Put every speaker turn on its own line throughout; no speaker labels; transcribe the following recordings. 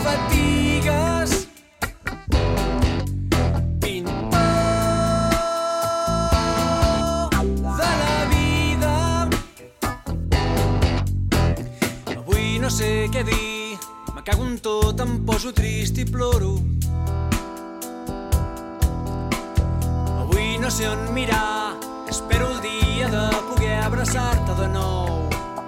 fatigues. No sé què dir, me cago en tot, em poso trist i ploro. Avui no sé on mirar, espero el dia de poder abraçar-te de nou.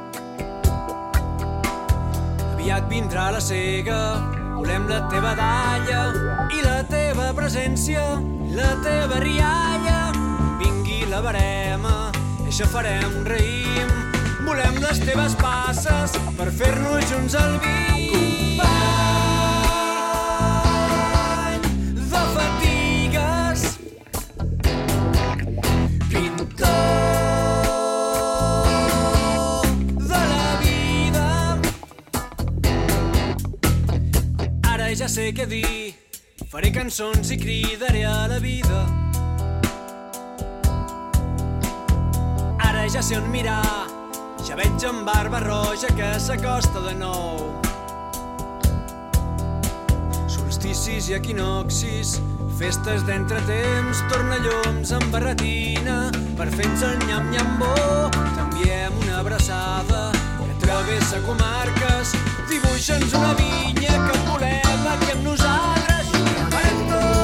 Aviat vindrà la cega, volem la teva dalla i la teva presència, la teva rialla. Vingui la barema, i això farem, raïm. Volem les teves passes per fer-nos junts al vi. Company de fatigues, pintor de la vida. Ara ja sé què dir, faré cançons i cridaré a la vida. Ara ja sé on mirar, ja veig en barba roja que s'acosta de nou. Solsticis i equinoxis, festes d'entretemps, tornalloms amb barretina, per fer-nos el nyam-nyambó. T'enviem una abraçada que travessa comarques, dibuixa'ns una vinya que volem aquí amb nosaltres. Farem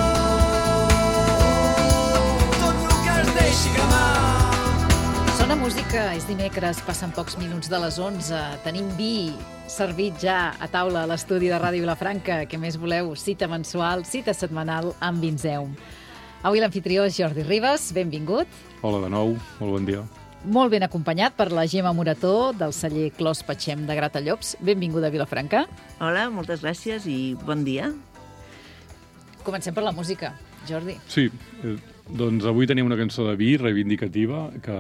tot el que es deixi cremar.
Sona música, és dimecres, passen pocs minuts de les 11. Tenim vi servit ja a taula a l'estudi de Ràdio Vilafranca. Què més voleu? Cita mensual, cita setmanal amb Vinzeum. Avui l'anfitrió és Jordi Ribas, benvingut.
Hola de nou, molt bon dia.
Molt ben acompanyat per la Gemma Morató, del celler Clos Patxem de Gratallops. Benvinguda a Vilafranca.
Hola, moltes gràcies i bon dia.
Comencem per la música, Jordi.
Sí, doncs avui tenim una cançó de vi reivindicativa que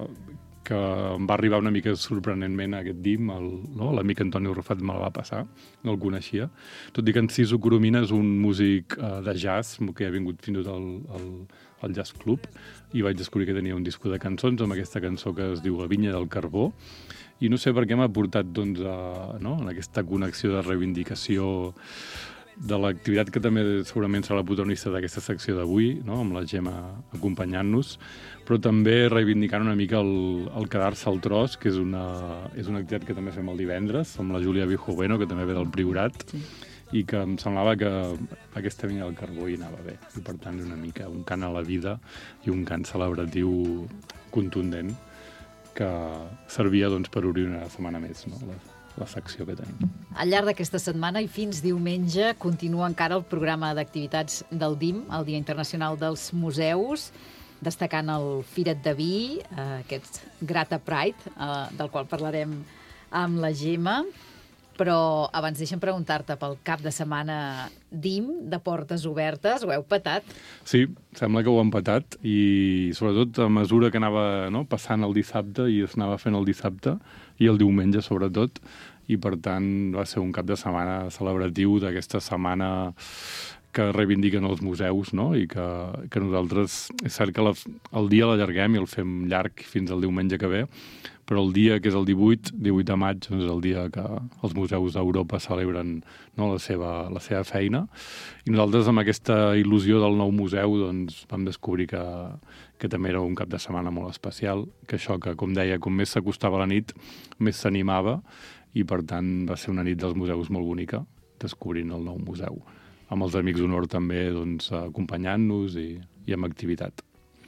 em va arribar una mica sorprenentment a aquest DIM. L'amic Antoni Rufat me la va passar, no el coneixia. Tot i que en Ciso Coromina és un músic de jazz que ha vingut fins i tot al Jazz Club, i vaig descobrir que tenia un disco de cançons amb aquesta cançó que es diu La vinya del carbó, i no sé per què m'ha portat doncs, en aquesta connexió de reivindicació de l'activitat que també segurament serà la protagonista d'aquesta secció d'avui, no? Amb la Gemma acompanyant-nos, però també reivindicant una mica el quedar-se al tros, que és una activitat que també fem el divendres, amb la Júlia Vijoveno, que també ve del Priorat, sí. I que em semblava que aquesta vinya del carbó hi anava bé. I per tant una mica un cant a la vida i un cant celebratiu contundent que servia doncs, per obrir una setmana més, no? La secció que tenim.
Al llarg d'aquesta setmana i fins diumenge continua encara el programa d'activitats del DIM, el Dia Internacional dels Museus, destacant el Firet de Vi, aquest Grata Pride, del qual parlarem amb la Gemma. Però abans deixa'm preguntar-te pel cap de setmana DIM, de portes obertes, ho heu petat?
Sí, sembla que ho hem petat, i sobretot a mesura que anava passant el dissabte i es anava fent el dissabte i el diumenge sobretot, i per tant va ser un cap de setmana celebratiu d'aquesta setmana que reivindiquen els museus, no? I que nosaltres, és cert que el dia l'allarguem i el fem llarg fins al diumenge que ve, però el dia, que és el 18 de maig, doncs és el dia que els museus d'Europa celebren la seva feina. I nosaltres, amb aquesta il·lusió del nou museu, doncs, vam descobrir que també era un cap de setmana molt especial, que això, que com deia, com més s'acostava la nit, més s'animava, i per tant va ser una nit dels museus molt bonica, descobrint el nou museu. Amb els Amics d'Honor també doncs, acompanyant-nos i amb activitat.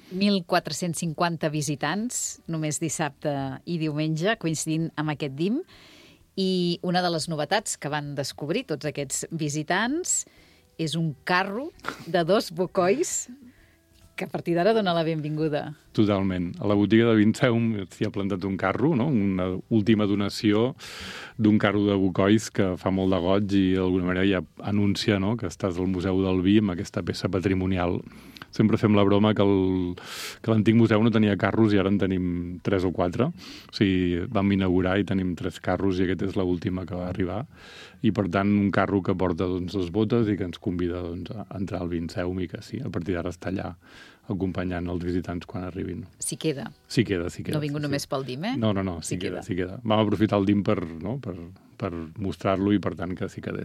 1.450 visitants, només dissabte i diumenge, coincidint amb aquest DIM. I una de les novetats que van descobrir tots aquests visitants és un carro de 2 bocois que a partir d'ara dona la benvinguda.
Totalment. A la botiga de Vinzeum s'hi ha plantat un carro, no? Una última donació d'un carro de bocois que fa molt de goig i d'alguna manera ja anuncia, no?, que estàs al Museu del Vi amb aquesta peça patrimonial. Sempre fem la broma que l'antic museu no tenia carros i ara en tenim 3 o 4. O sigui, vam inaugurar i tenim 3 carros i aquesta és l'última que va arribar. I, per tant, un carro que porta doncs, les botes i que ens convida doncs, a entrar al Vinzeum i que sí, a partir d'ara està allà acompanyant els visitants quan arribin.
S'hi queda?
S'hi queda.
No vingut només pel DIM, eh?
No, s'hi queda. Vam aprofitar el DIM per mostrar-lo i, per tant, que s'hi quedés.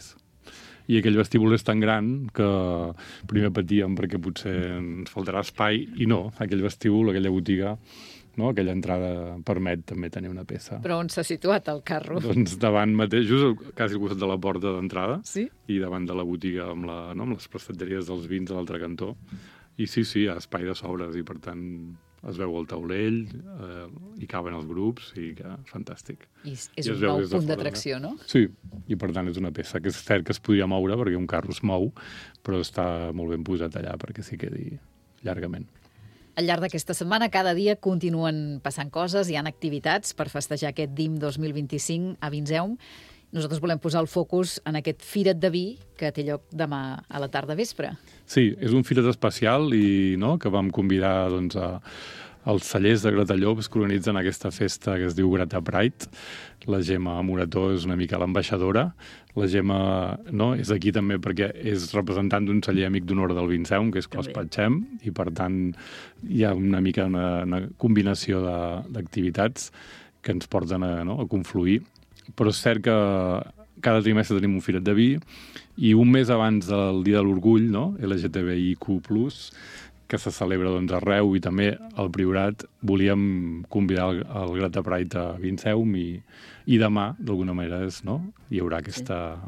i aquell vestíbul és tan gran que primer patíem perquè potser ens faltarà espai, i no, aquell vestíbul, aquella botiga, no? Aquella entrada permet també tenir una peça.
Però on s'ha situat el carro?
Doncs davant mateix, just quasi al costat de la porta d'entrada,
Sí?
i davant de la botiga amb les prestatgeries dels vins a l'altre cantó. I sí, hi ha espai de sobres, i per tant es veu el taulell, hi caben els grups, i que fantàstic.
I és
I es
un
veu
nou
des de
punt
fora,
d'atracció, no?
Sí, i per tant és una peça que és cert que es podria moure, perquè un carro es mou, però està molt ben posat allà perquè s'hi quedi llargament.
Al llarg d'aquesta setmana, cada dia continuen passant coses, hi ha activitats per festejar aquest DIM 2025 a Vinseum. Nosaltres volem posar el focus en aquest Firet de Vi que té lloc demà a la tarda vespre.
Sí, és un firet especial i que vam convidar doncs, els cellers de Gratallops que organitzen aquesta festa que es diu Grata Pride. La Gemma Morató és una mica l'ambaixadora. La Gemma és aquí també perquè és representant d'un celler amic d'honor del Vinseum, que és Clos Patxem, i per tant hi ha una mica una combinació d'activitats que ens porten a confluir. Però és cert que cada trimestre tenim un firet de vi i un mes abans del Dia de l'Orgull, LGTBIQ+, que se celebra arreu i també al Priorat, volíem convidar el Grata Pride a Vinseum i demà, d'alguna manera, hi haurà aquest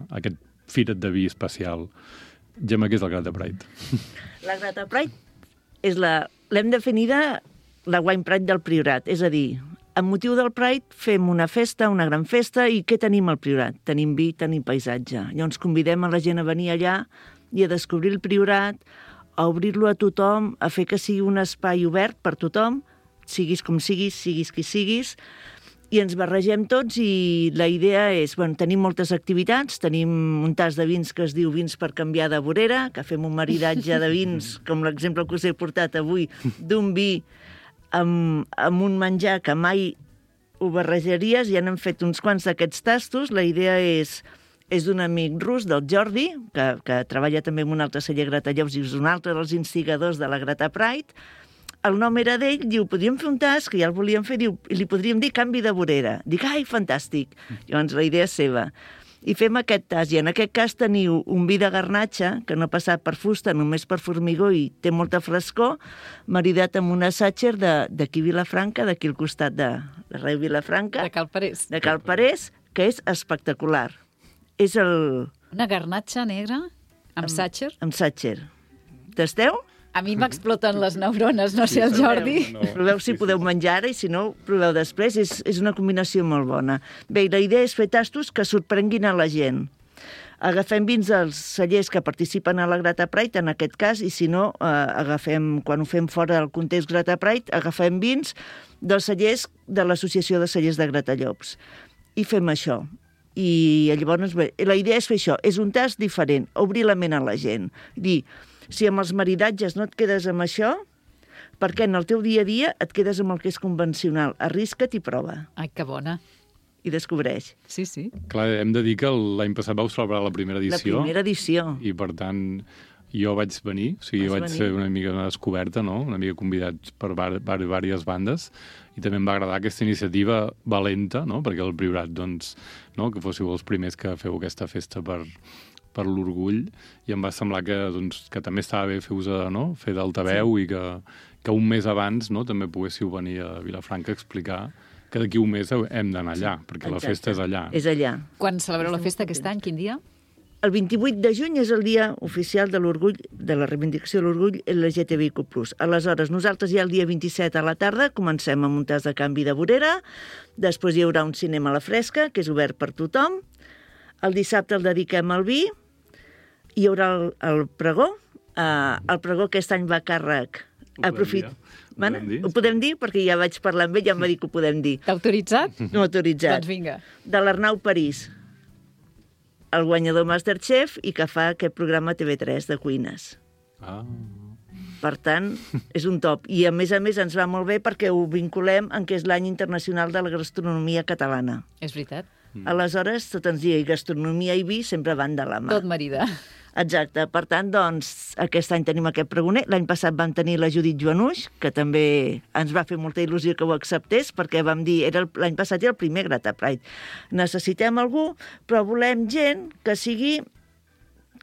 firet de vi especial. Gemma, què és el Grata Pride?
La Grata Pride l'hem definida la Wine Pride del Priorat, és a dir, amb motiu del Pride fem una festa, una gran festa, i què tenim al Priorat? Tenim vi, tenim paisatge. Llavors convidem a la gent a venir allà i a descobrir el Priorat, a obrir-lo a tothom, a fer que sigui un espai obert per tothom, siguis com siguis qui siguis, i ens barregem tots i la idea és, tenim moltes activitats, tenim un tas de vins que es diu Vins per canviar de vorera, que fem un maridatge de vins, com l'exemple que us he portat avui, d'un vi amb un menjar que mai ho barrejaries, i n'hem fet uns quants d'aquests tastos. La idea és d'un amic rus, del Jordi, que treballa també amb un altre celler Gratallops i és un altre dels instigadors de la Grata Pride. El nom era d'ell, diu, podríem fer un tast, que ja el volíem fer, diu, i li podríem dir canvi de vorera. Dic, ai, fantàstic. Llavors la idea és seva. I fem aquest tast, i en aquest cas teniu un vi de garnatxa, que no ha passat per fusta, només per formigó, i té molta frescor, maridat amb una Sacher d'aquí Vilafranca, d'aquí al costat de la Reu Vilafranca.
De Cal Parés.
De Cal Parés, que és espectacular. És
una garnatxa negra amb Sacher?
Amb Sacher. Tasteu?
A mi m'exploten les neurones, no sé el Jordi.
Proveu si podeu menjar ara i si no, proveu després. És una combinació molt bona. Bé, la idea és fer tastos que sorprenguin a la gent. Agafem vins dels cellers que participen a la Grata Pride, en aquest cas, i si no, quan ho fem fora del context Grata Pride, agafem vins dels cellers de l'Associació de Cellers de Gratallops. I fem això. I llavors, la idea és fer això. És un tast diferent, obrir la ment a la gent. Dir, si amb els maridatges no et quedes amb això, perquè en el teu dia a dia et quedes amb el que és convencional. Arrisca't i prova.
Ai, que bona.
I descobreix.
Sí, sí.
Clar, hem de dir que l'any passat vau celebrar la primera edició.
La primera edició.
I, per tant, jo vaig venir, vaig ser una mica una descoberta, una mica convidat per diverses bandes, i també em va agradar aquesta iniciativa valenta, perquè el Priorat, que fóssiu els primers que feu aquesta festa per l'orgull, i em va semblar que també estava bé fer d'altaveu, i que un mes abans també poguéssiu venir a Vilafranca a explicar que d'aquí un mes hem d'anar allà, perquè la festa és allà.
És allà.
Quan celebreu la festa aquest any? Quin dia?
El 28 de juny és el dia oficial de l'orgull, de la reivindicació de l'orgull LGTBIQ+. Aleshores, nosaltres ja el dia 27 a la tarda comencem amb un tast de canvi de vorera, després hi haurà un cinema a la fresca, que és obert per tothom, el dissabte el dediquem al vi, hi haurà el pregó, el pregó aquest any va a càrrec. Ho podem dir? Perquè ja vaig parlar amb ell i em va dir que ho podem dir.
T'ha autoritzat?
No autoritzat.
Doncs vinga.
De l'Arnau París, el guanyador Masterchef, i que fa aquest programa TV3 de cuines. Per tant, és un top. I a més ens va molt bé perquè ho vinculem en què és l'any internacional de la gastronomia catalana.
És veritat.
Aleshores, tot ens diu, gastronomia i vi sempre van de la mà.
Tot marida.
Exacte. Per tant, aquest any tenim aquest pregoner. L'any passat vam tenir la Judit Joanuix, que també ens va fer molta il·lusió que ho acceptés, perquè vam dir, l'any passat era el primer Grata Pride. Necessitem algú, però volem gent que sigui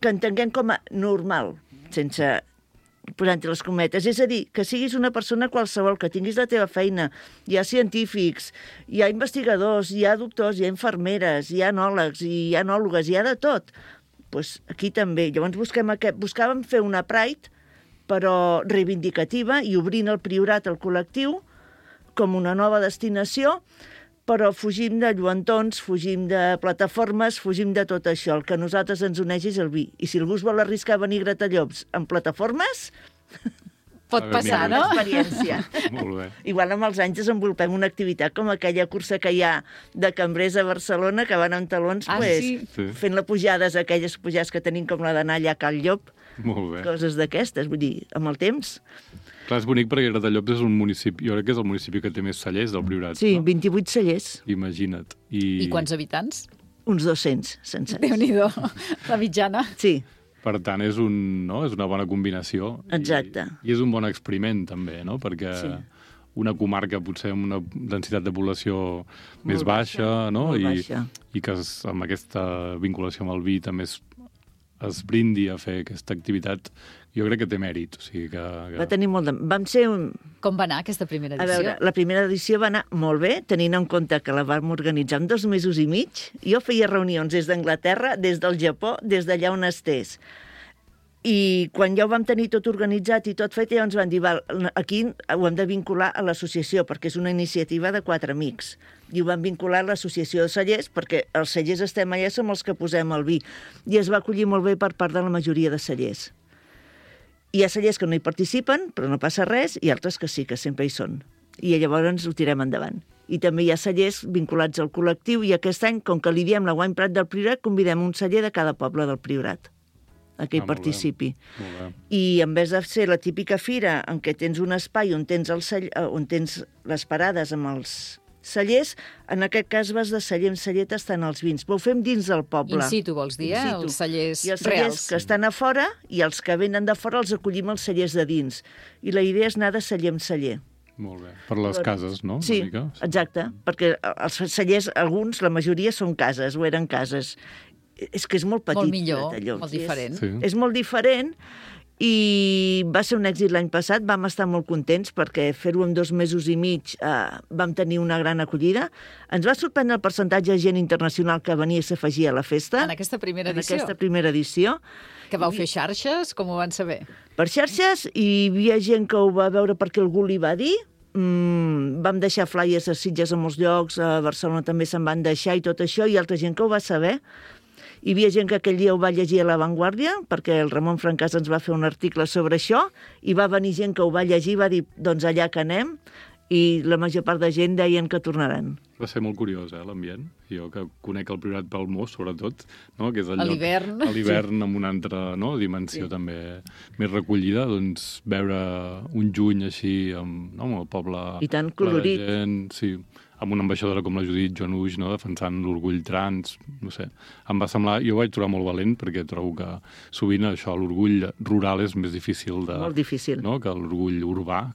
que entenguem com a normal, sense posant-hi les cometes. És a dir, que siguis una persona qualsevol, que tinguis la teva feina. Hi ha científics, hi ha investigadors, hi ha doctors, hi ha infermeres, hi ha anòlegs, hi ha anòlogues, hi ha de tot. Doncs aquí també. Llavors buscàvem fer una Pride, però reivindicativa, i obrint el Priorat al col·lectiu com una nova destinació, però fugim de lluentons, fugim de plataformes, fugim de tot això. El que a nosaltres ens uneix és el vi. I si algú es vol arriscar a venir a Gratallops en plataformes...
Pot passar, no?
Experiència.
Molt bé.
Igual amb els anys desenvolupem una activitat com aquella cursa que hi ha de cambrers a Barcelona, que van amb talons
sí.
fent les pujades, aquelles pujades que tenim com la d'anar allà a Cal Llop.
Molt bé.
Coses d'aquestes, vull dir, amb el temps.
Clar, és bonic perquè Gratallops és un municipi, jo crec que és el municipi que té més cellers del Priorat.
Sí,
no?
28 cellers.
Imagina't.
I quants habitants?
Uns 200 sencers.
Déu-n'hi-do, la mitjana.
Sí.
Per tant, és una bona combinació.
Exacte.
I és un bon experiment, també, no? Perquè una comarca potser amb una densitat de població més baixa, no?
Molt baixa.
I que amb aquesta vinculació amb el vi també es brindi a fer aquesta activitat, jo crec que té mèrit. O sigui que...
Va tenir molt de... Vam ser un...
Com va anar aquesta primera edició?
A veure, la primera edició va anar molt bé, tenint en compte que la vam organitzar en 2 mesos i mig. Jo feia reunions des d'Anglaterra, des del Japó, des d'allà on estés. I quan ja ho vam tenir tot organitzat i tot fet, ja ens van dir, val, aquí ho hem de vincular a l'associació, perquè és una iniciativa de 4 amics. I ho vam vincular a l'associació de cellers, perquè els cellers estem allà, som els que posem el vi. I es va acollir molt bé per part de la majoria de cellers. Hi ha cellers que no hi participen, però no passa res, i altres que sí, que sempre hi són. I llavors ho tirem endavant. I també hi ha cellers vinculats al col·lectiu, i aquest any, com que li diem la Wine Prat del Priorat, convidem un celler de cada poble del Priorat que hi participi. I en vez de ser la típica fira en què tens un espai on tens les parades amb els cellers, en aquest cas vas de celler en celler tastant els vins. Però ho fem dins del poble.
In situ, vols dir, els cellers reals.
I els cellers que estan a fora i els que venen de fora els acollim als cellers de dins. I la idea és anar de celler en celler.
Molt bé. Per les cases, no?
Sí, exacte. Perquè els cellers, alguns, la majoria són cases, o eren cases. És que és molt petit.
Molt millor, molt diferent.
És molt diferent i va ser un èxit l'any passat. Vam estar molt contents perquè fer-ho en 2 mesos i mig vam tenir una gran acollida. Ens va sorprendre el percentatge de gent internacional que venia i s'afegia a la festa.
En aquesta primera edició.
En aquesta primera edició.
Que vau fer xarxes? Com ho van saber?
Per xarxes, i hi havia gent que ho va veure perquè algú li va dir. Vam deixar flyers a Sitges a molts llocs, a Barcelona també se'n van deixar i tot això, i altra gent que ho va saber. Hi havia gent que aquell dia ho va llegir a La Vanguardia, perquè el Ramon Francàs ens va fer un article sobre això, i va venir gent que ho va llegir i va dir, doncs allà que anem, i la major part de gent deien que tornaran.
Va ser molt curiós, l'ambient. Jo que conec el Priorat pel Mos, sobretot, no? Que és el lloc,
l'hivern.
A l'hivern, amb una altra dimensió també més recollida, doncs veure un juny així amb el poble...
I tant colorit.
Gent, sí, amb una ambaixadora com la Judit Joanuix, no? Defensant l'orgull trans, no sé. Em va semblar... Jo ho vaig trobar molt valent, perquè trobo que sovint això, l'orgull rural és més difícil de...
Molt difícil.
No? Que l'orgull urbà,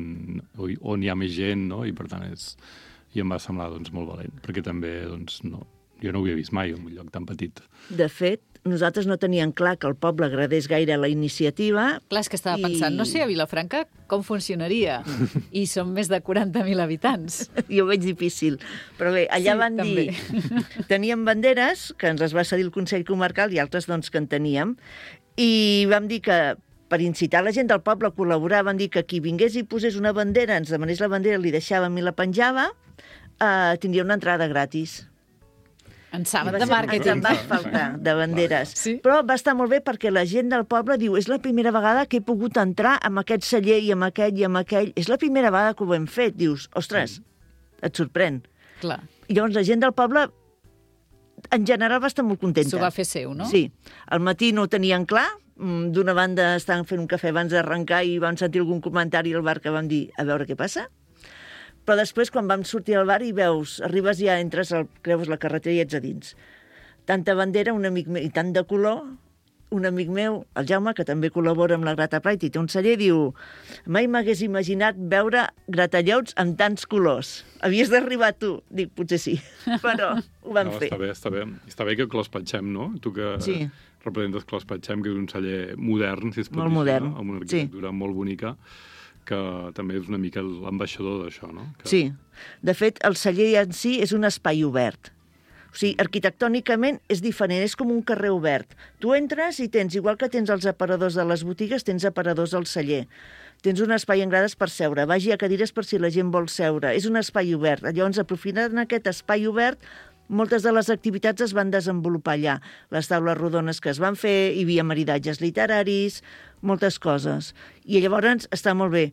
on hi ha més gent, no? I per tant és... I em va semblar molt valent, perquè també jo no ho havia vist mai en un lloc tan petit.
De fet, nosaltres no teníem clar que el poble agradés gaire la iniciativa.
Clar, és que estava pensant, no sé, a Vilafranca com funcionaria? I són més de 40.000 habitants.
Jo ho veig difícil. Però bé, allà van dir... Teníem banderes, que ens les va cedir el Consell Comarcal, i altres que en teníem, i vam dir que per incitar la gent del poble a col·laborar, van dir que qui vingués i posés una bandera, ens demanés la bandera, li deixàvem i la penjava, tindria una entrada gratis.
En saben de màrqueting.
Ens en va faltar, de banderes.
Sí?
Però va estar molt bé perquè la gent del poble diu, és la primera vegada que he pogut entrar amb aquest celler i amb aquell i amb aquell. És la primera vegada que ho hem fet. Dius, ostres, et sorprèn.
Clar.
I llavors la gent del poble, en general, va estar molt contenta.
S'ho va fer seu, no?
Sí. Al matí no ho tenien clar. D'una banda estaven fent un cafè abans d'arrencar i vam sentir algun comentari al bar que vam dir, a veure què passa. Però després, quan vam sortir al bar i veus, arribes ja, entres, creus la carretera i ets a dins. Tanta bandera, un amic meu, i tant de color, un amic meu, el Jaume, que també col·labora amb la Grata Pride i té un celler, diu: mai m'hagués imaginat veure gratallops amb tants colors. Havies d'arribar tu. Dic, potser sí, però ho vam fer.
Està bé. Està bé que Clos Patxem, no? Tu que representes Clos Patxem, que és un celler modern, si es pot dir,
modern,
amb una arquitectura molt bonica, que també és una mica l'ambaixador d'això, no?
Sí. De fet, el celler en si és un espai obert. O sigui, arquitectònicament és diferent, és com un carrer obert. Tu entres i tens, igual que tens els aparadors de les botigues, tens aparadors al celler. Tens un espai en grades per seure, vagi a cadires per si la gent vol seure. És un espai obert. Llavors, aprofitant aquest espai obert, moltes de les activitats es van desenvolupar allà. Les taules rodones que es van fer, hi havia maridatges literaris, moltes coses. I llavors està molt bé.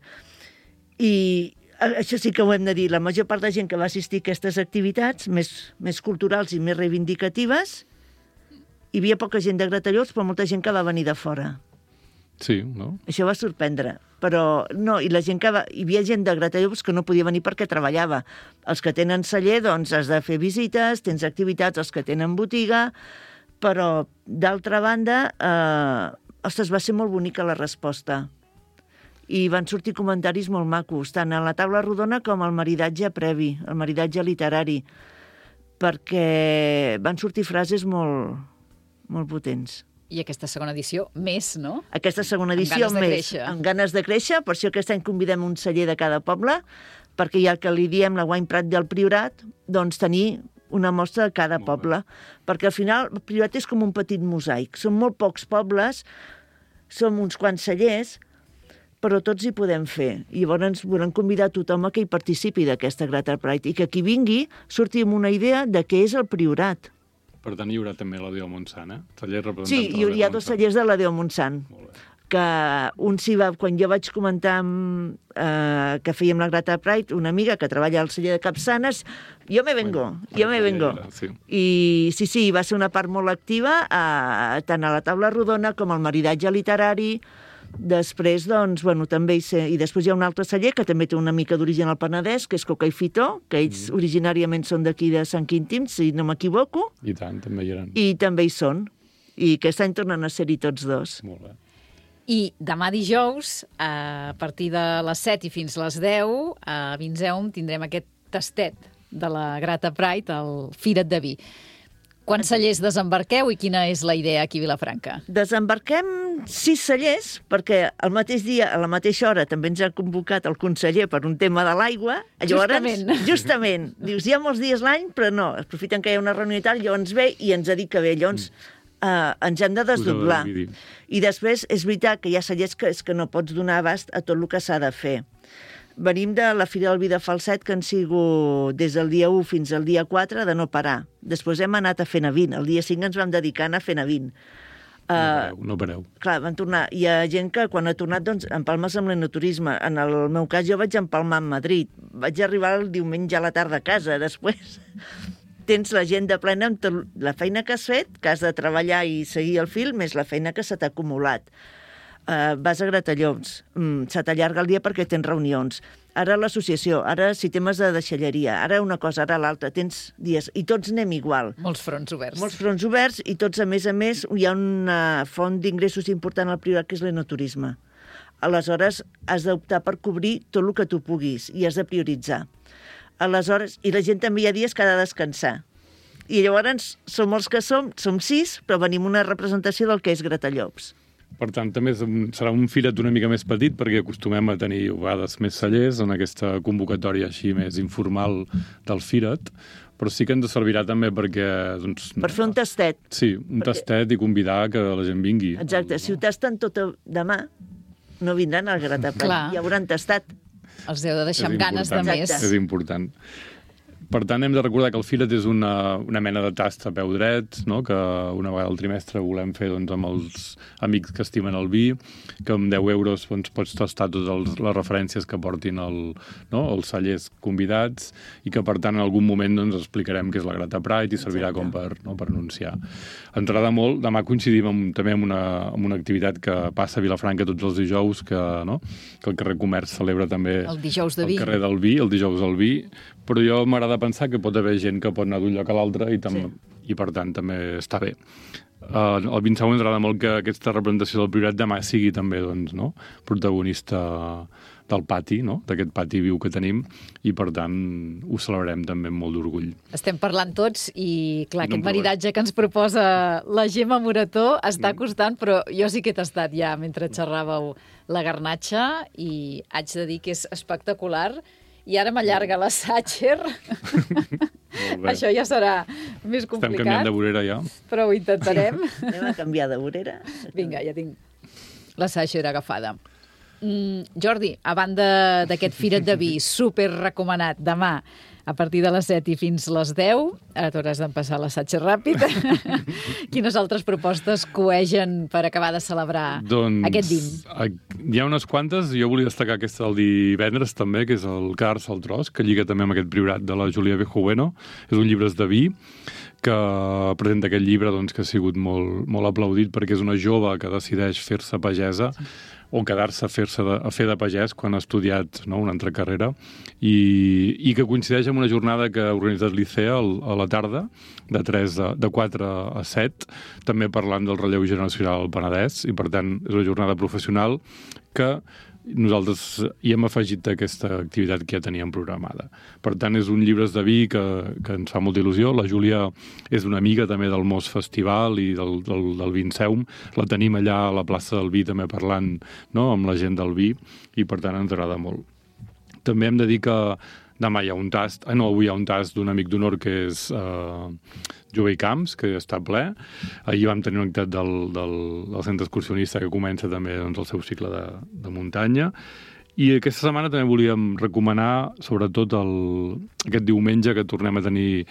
I això sí que ho hem de dir, la major part de gent que va assistir a aquestes activitats, més culturals i més reivindicatives, hi havia poca gent de Gratallops, però molta gent que va venir de fora.
Sí, no?
Això va sorprendre. Però no, i la gent que hi havia gent de Gratallops que no podia venir perquè treballava. Els que tenen celler, doncs, has de fer visites, tens activitats, els que tenen botiga, però, d'altra banda, ostres, va ser molt bonica la resposta. I van sortir comentaris molt macos, tant a la taula rodona com al maridatge previ, el maridatge literari, perquè van sortir frases molt, molt potents.
I aquesta segona edició, més, no?
Aquesta segona edició, més, amb ganes de créixer, per això aquest any convidem un celler de cada poble, perquè ja que li diem la Wine Prat del Priorat, doncs tenir una mostra de cada poble, perquè al final el Priorat és com un petit mosaic. Són molt pocs pobles, som uns quants cellers, però tots hi podem fer. I llavors volem convidar tothom a que hi participi d'aquesta Grata Pride i que qui vingui surti amb una idea de què és el Priorat.
Per tant, hi haurà també la Déu Montsant, eh?
Sí, hi ha 2 cellers de la Déu Montsant. Que un s'hi va... Quan jo vaig comentar que fèiem la Grata Pride, una amiga que treballa al celler de Capçanes, jo me vengo. I sí, va ser una part molt activa, tant a la taula rodona com al maridatge literari. Després, doncs, bueno, també i després hi ha un altre celler que també té una mica d'origen al Penedès, que és Coca i Fitó, que ells originàriament són d'aquí de Sant Quintín, si no m'equivoco.
I tant, també hi eren.
I també hi són. I aquest any tornen a ser-hi tots 2.
Molt bé.
I demà dijous, a partir de les 7 i fins les 10, a Vinseum tindrem aquest tastet de la Grata Pride, el Fira't de Vi. Quants cellers desembarqueu i quina és la idea aquí a Vilafranca?
Desembarquem 6 cellers, perquè el mateix dia, a la mateixa hora, també ens ha convocat el conseller per un tema de l'aigua. Justament. Dius, hi ha molts dies l'any, però no, aprofiten que hi ha una reunió i tal, llavors ve i ens dedica bé. Llavors ens hem de desdoblar. I després és veritat que hi ha cellers que no pots donar abast a tot el que s'ha de fer. Venim de la Fira del Vi de Falset, que han sigut des del dia 1 fins al dia 4 de no parar. Després hem anat a Fenavint. El dia 5 ens vam dedicar a anar a Fenavint.
No pareu.
Clar, van tornar. Hi ha gent que quan ha tornat doncs, empalmes amb l'enoturisme. En el meu cas jo vaig empalmar amb Madrid. Vaig arribar el diumenge a la tarda a casa. Després tens l'agenda plena amb la feina que has fet, que has de treballar i seguir el fil, més la feina que se t'ha acumulat. Vas a Gratallops, se t'allarga el dia perquè tens reunions. Ara l'associació, ara si temes de deixalleria, ara una cosa, ara l'altra, tens dies, i tots anem igual.
Molts fronts oberts.
Molts fronts oberts i tots, a més, hi ha una font d'ingressos important al Priorat, que és l'enoturisme. Aleshores, has d'optar per cobrir tot el que tu puguis i has de prioritzar. Aleshores, i la gent també hi ha dies que ha de descansar. I llavors som els que som 6, però venim una representació del que és Gratallops.
Per tant, també serà un firat una mica més petit, perquè acostumem a tenir a vegades més cellers en aquesta convocatòria així més informal del firat, però sí que ens servirà també perquè... Doncs,
per fer un tastet.
Sí, tastet i convidar que la gent vingui.
Exacte, si ho tasten tot demà, no vindran al Gratapride, ja hauran tastat.
Els heu de deixar amb ganes de més.
És important. Per tant, hem de recordar que el Firat és una mena de tast a peu dret, no? Que una vegada al trimestre volem fer doncs, amb els amics que estimen el vi, que amb 10 euros doncs, pots tastar totes les referències que portin els cellers convidats i que, per tant, en algun moment doncs, explicarem què és la Grata Pride i servirà com per anunciar. Ens agrada molt. Demà coincidim també amb una activitat que passa a Vilafranca tots els dijous, que el carrer Comerç celebra també
el dijous de vi.
El carrer del vi, el dijous del vi, però jo m'agrada pensar que pot haver gent que pot anar d'un lloc a l'altre i per tant també està bé. al Vinceau ens agrada molt que aquesta representació del Priorat demà sigui també, doncs, no?, protagonista del pati, no?, d'aquest pati viu que tenim, i per tant ho celebrem també amb molt d'orgull.
Estem parlant tots i, clar, aquest maridatge que ens proposa la Gemma Morató està costant, però jo sí que he tastat ja mentre xerràveu la garnatxa i haig de dir que és espectacular. I ara m'allarga la Sacher. Això ja serà més complicat.
Estem canviant de vorera ja.
Però ho intentarem.
Anem a canviar de vorera.
Vinga, ja tinc la Sacher agafada. Jordi, a banda d'aquest Firet de Vi super recomanat demà a partir de les 7 i fins les 10, ara t'hauràs d'empassar la Sacher ràpid. Quines altres propostes coegen per acabar de celebrar aquest DIM?
Hi ha unes quantes. Jo volia destacar aquesta del divendres també, que és el Quedar-se al tros, que lliga també amb aquest Priorat de la Júlia Bejueno. És un llibre de vi que presenta aquest llibre, doncs, que ha sigut molt aplaudit perquè és una jove que decideix fer-se pagesa o quedar-se a fer de pagès quan ha estudiat, no?, una altra carrera, i que coincideix amb una jornada que ha organitzat l'ICEA a la tarda, de 4 a 7, també parlant del relleu generacional al Penedès, i per tant és una jornada professional que nosaltres hi hem afegit aquesta activitat que ja teníem programada. Per tant, és un llibres de vi que ens fa molta il·lusió. La Júlia és una amiga també del Mos Festival i del Vinceum. La tenim allà a la plaça del Vi també parlant, no?, amb la gent del vi, i per tant ens agrada molt. També hem de dir que demà hi ha un tast, avui hi ha un tast d'un amic d'honor que és Jove i Camps, que està ple. Ahir vam tenir una activitat del centre excursionista que comença també, doncs, el seu cicle de muntanya. I aquesta setmana també volíem recomanar, sobretot aquest diumenge, que tornem a tenir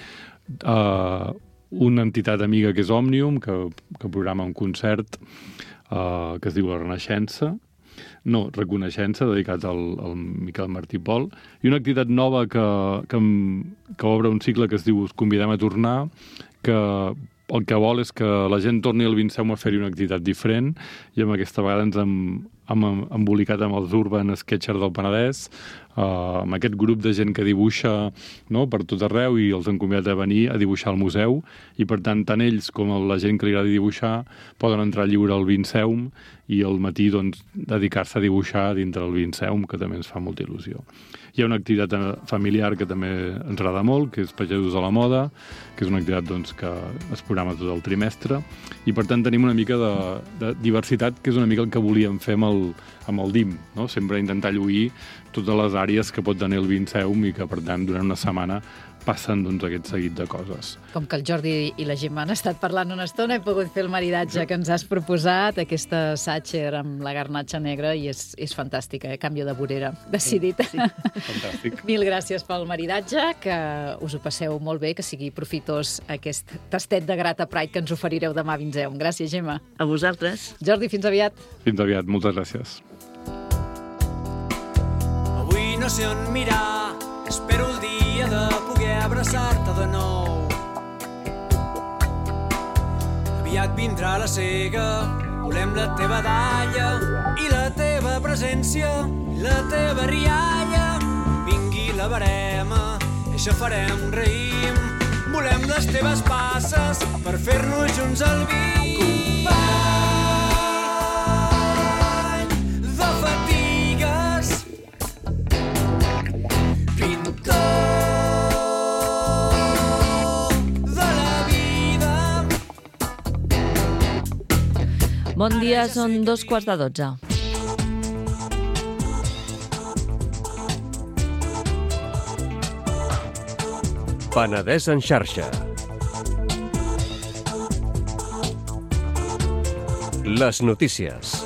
una entitat amiga que és Òmnium, que programa un concert que es diu La Renaixença, Reconeixença, dedicat al Miquel Martí Pol, i una activitat nova que obre un cicle que es diu Us convidem a tornar, que el que vol és que la gent torni al Vinceum a fer-hi una activitat diferent, i amb aquesta vegada ens hem embolicat amb els Urban Sketchers del Penedès, amb aquest grup de gent que dibuixa, no?, per tot arreu, i els han convidat a venir a dibuixar al museu, i per tant ells com la gent que li agrada dibuixar poden entrar lliure al Vinceum i al matí, doncs, dedicar-se a dibuixar dintre del Vinceum, que també ens fa molta il·lusió. Hi ha una activitat familiar que també ens agrada molt, que és Pagesos a la Moda, que és una activitat, doncs, que es programa tot el trimestre, i per tant tenim una mica de diversitat, que és una mica el que volíem fer amb el DIM, no?, sempre intentar lluir totes les àrees que pot tenir el Vinceum i que, per tant, durant una setmana passen, doncs, aquest seguit de coses.
Com que el Jordi i la Gemma han estat parlant una estona, he pogut fer el maridatge que ens has proposat, aquesta Sacher amb la garnatxa negra, i és fantàstica, canvi de vorera, decidit.
Sí. Fantàstic.
Mil gràcies pel maridatge, que us ho passeu molt bé, que sigui profitós aquest tastet de Grata Pride que ens oferireu demà a Vinceum. Gràcies, Gemma.
A vosaltres.
Jordi, fins aviat.
Fins aviat, moltes gràcies.
Avui no sé on mirar, espero el dia de poder abraçar-te de nou. Aviat vindrà la cega, volem la teva dalla i la teva presència, la teva rialla. Vingui la barema, això farem un raïm, volem les teves passes per fer-nos junts al vi.
Bon dia, són 2:15.
Penedès en xarxa. Les notícies.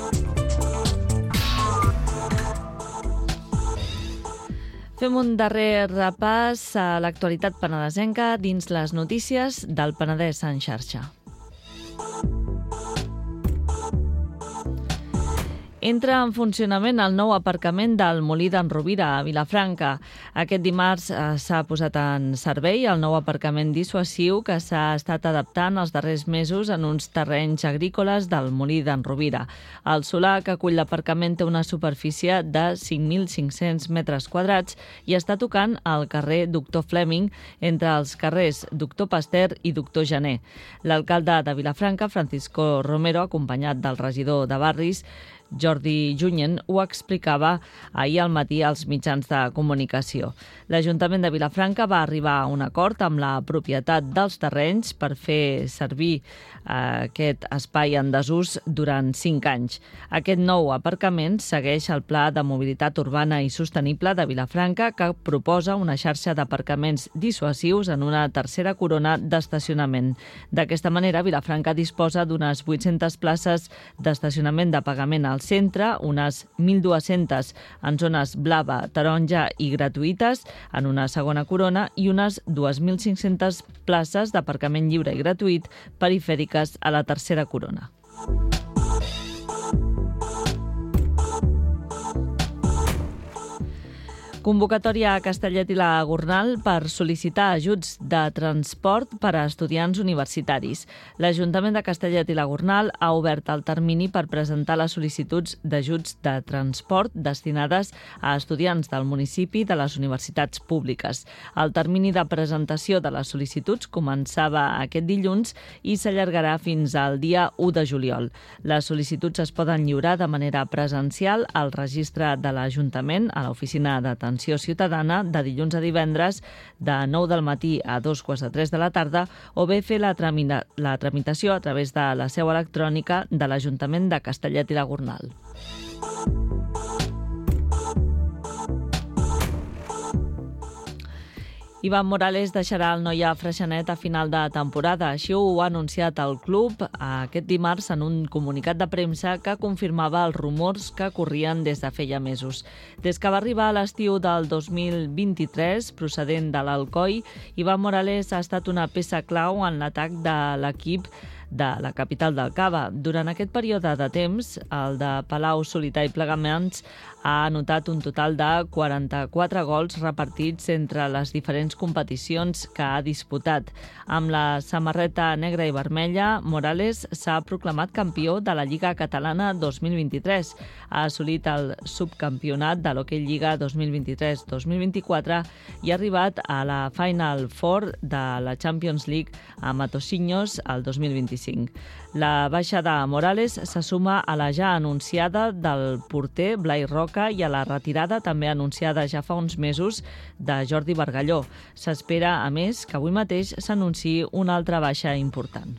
Fem un darrer repàs a l'actualitat penedesenca dins les notícies del Penedès en xarxa. Entra en funcionament el nou aparcament del Molí d'en Rovira, a Vilafranca. Aquest dimarts s'ha posat en servei el nou aparcament dissuasiu que s'ha estat adaptant els darrers mesos en uns terrenys agrícoles del Molí d'en Rovira. El solar que acull l'aparcament té una superfície de 5.500 metres quadrats i està tocant al carrer Doctor Fleming, entre els carrers Doctor Pasteur i Doctor Janer. L'alcalde de Vilafranca, Francisco Romero, acompanyat del regidor de Barris, Jordi Junyent, ho explicava ahir al matí als mitjans de comunicació. L'Ajuntament de Vilafranca va arribar a un acord amb la propietat dels terrenys per fer servir aquest espai en desús durant 5 anys. Aquest nou aparcament segueix el Pla de Mobilitat Urbana i Sostenible de Vilafranca, que proposa una xarxa d'aparcaments dissuasius en una tercera corona d'estacionament. D'aquesta manera, Vilafranca disposa d'unes 800 places d'estacionament de pagament al centre, unes 1.200 en zones blava, taronja i gratuïtes en una segona corona i unes 2.500 places d'aparcament lliure i gratuït perifèriques a la tercera corona. Convocatòria a Castellet i la Gornal per sol·licitar ajuts de transport per a estudiants universitaris. L'Ajuntament de Castellet i la Gornal ha obert el termini per presentar les sol·licituds d'ajuts de transport destinades a estudiants del municipi de les universitats públiques. El termini de presentació de les sol·licituds començava aquest dilluns i s'allargarà fins al dia 1 de juliol. Les sol·licituds es poden lliurar de manera presencial al registre de l'Ajuntament, a l'oficina d'atenció ciutadana, de dilluns a divendres, de 9 del matí a 2:15 de la tarda, o bé fer la tramitació a través de la seu electrònica de l'Ajuntament de Castellet i la Gornal. Iván Morales deixarà el Noia Freixenet a final de temporada. Així ho ha anunciat el club aquest dimarts en un comunicat de premsa que confirmava els rumors que corrien des de feia mesos. Des que va arribar a l'estiu del 2023, procedent de l'Alcoi, Iván Morales ha estat una peça clau en l'atac de l'equip de la capital del Cava. Durant aquest període de temps, el de Palau, Solità i Plegamans ha anotat un total de 44 gols repartits entre les diferents competicions que ha disputat. Amb la samarreta negra i vermella, Morales s'ha proclamat campió de la Lliga Catalana 2023. Ha assolit el subcampionat de l'Hockey Lliga 2023-2024 i ha arribat a la Final Four de la Champions League a Matosinhos el 2025. La baixa de Morales se suma a la ja anunciada del porter Blai Roca i a la retirada també anunciada ja fa uns mesos de Jordi Bargalló. S'espera, a més, que avui mateix s'anunciï una altra baixa important.